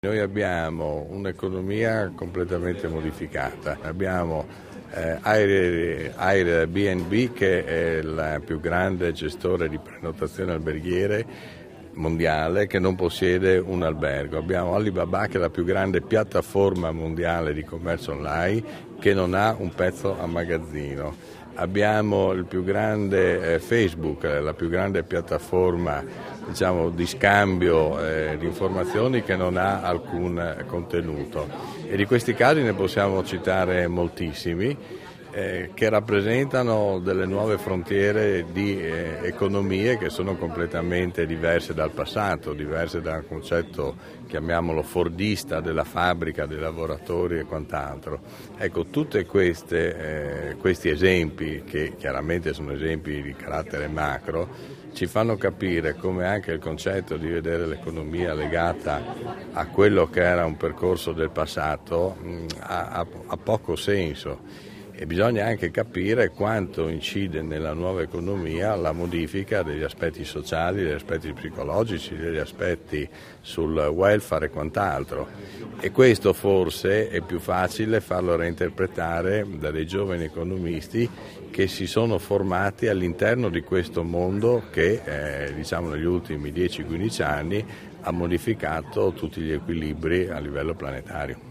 Noi abbiamo un'economia completamente modificata, abbiamo Airbnb che è il più grande gestore di prenotazioni alberghiere mondiale che non possiede un albergo, abbiamo Alibaba che è la più grande piattaforma mondiale di commercio online che non ha un pezzo a magazzino, abbiamo il più grande Facebook, la più grande piattaforma di scambio di informazioni che non ha alcun contenuto e di questi casi ne possiamo citare moltissimi che rappresentano delle nuove frontiere di economie che sono completamente diverse dal passato, diverse dal concetto, chiamiamolo fordista, della fabbrica, dei lavoratori e quant'altro. Ecco, tutti questi esempi, che chiaramente sono esempi di carattere macro, ci fanno capire come anche il concetto di vedere l'economia legata a quello che era un percorso del passato ha poco senso. E bisogna anche capire quanto incide nella nuova economia la modifica degli aspetti sociali, degli aspetti psicologici, degli aspetti sul welfare e quant'altro. E questo forse è più facile farlo reinterpretare da dei giovani economisti che si sono formati all'interno di questo mondo che negli ultimi 10-15 anni ha modificato tutti gli equilibri a livello planetario.